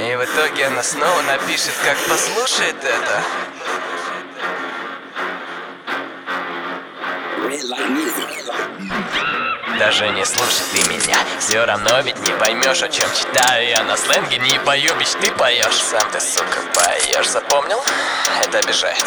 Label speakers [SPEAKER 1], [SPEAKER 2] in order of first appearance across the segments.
[SPEAKER 1] И в итоге она снова напишет, как послушает это. Даже не слушай ты меня, все равно ведь не поймешь, о чем читаю я на сленге. Не пою, бич, ты поешь. Сам ты, сука, поешь, запомнил? Это обижает.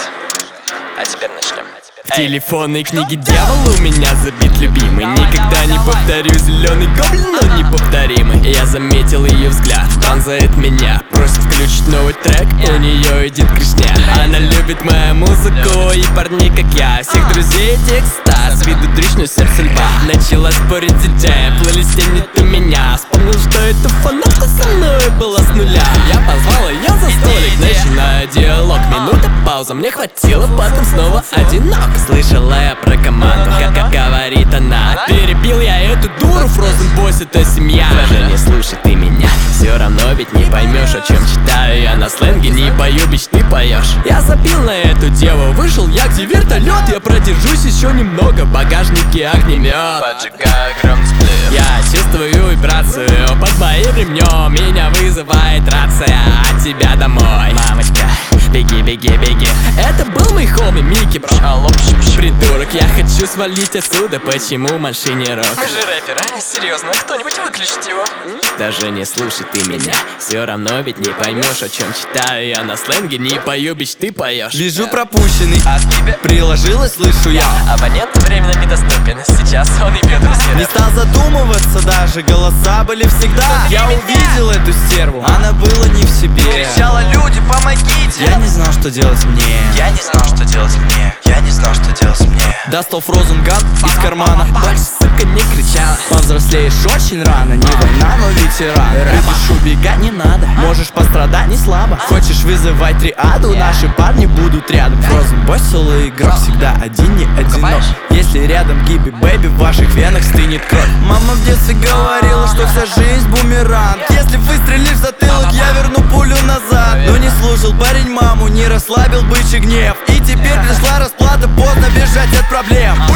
[SPEAKER 1] А теперь начнем. В телефонной книге дьявол у меня забит любимый. Никогда не повторю зеленый гоблин, но неповторимый. Я заметил ее взгляд, пронзает меня. Просит включить новый трек, у нее идет крышня. Она любит мою музыку и парней, как я. Всех друзей текста, с виду дрищную сердце льва. Начала спорить с диджеем, в плейлисте нет у меня. Вспомнил, что эта фанатка со мной была с нуля. Я позвал ее за столик, начинаю диалог. Минута пауза, мне хватило, потом снова одинок. Слышала я про команду, как говорит она. Перебил я эту дуру, Frozen Boys это семья. Даже не слушай ты меня, все равно ведь не поймешь, о чем читаю я на сленге. Не пою, бич, ты поешь. Я забил на эту деву, вышел я где вертолет. Я продержусь еще немного, в багажнике огнемет. Поджигаю огромный сплит. Я чувствую вибрацию под моим ремнем. Меня вызывает рация, от тебя домой. Мамочка, беги, беги, беги. Это был мой хоми Микки, бро. Придурок, я хочу свалить отсюда. Почему в машине рок? Мы же рэперы, серьезно, кто-нибудь выключит его? Даже не слушай ты меня, все равно ведь не поймешь, о чем читаю я на сленге. Не пою, бич, ты поешь.
[SPEAKER 2] Вижу пропущенный,
[SPEAKER 1] а тебе
[SPEAKER 2] приложилось, слышу я.
[SPEAKER 1] Абонент временно недоступен, сейчас он ебет друзей.
[SPEAKER 2] Не стал задумываться даже, голоса были всегда. Я увидел эту стерву, она была не в себе.
[SPEAKER 1] Кричала: люди, помогите!
[SPEAKER 2] Я не знал, что делать мне.
[SPEAKER 1] Я не знал, что делать мне. Я не знал, что делать мне.
[SPEAKER 2] Достал Frozen Gun из кармана.
[SPEAKER 1] Больше, сука, не кричала.
[SPEAKER 2] Повзрослеешь очень рано, не война, но ветеран. Любишь убегать, не надо, можешь пострадать не слабо. Хочешь вызывать триаду, наши парни будут рядом. Frozen Boy, соло игрок, всегда один, не одинок. Если рядом Гиби Бэйби, в ваших венах стынет кровь. Мама в детстве говорила, что вся жизнь бумеранг. Если выстрелишь в затылок, я верну пулю назад. Но не слушал парень маму, не расслабил бычий гнев. И теперь пришла расплата, поздно бежать от проблем.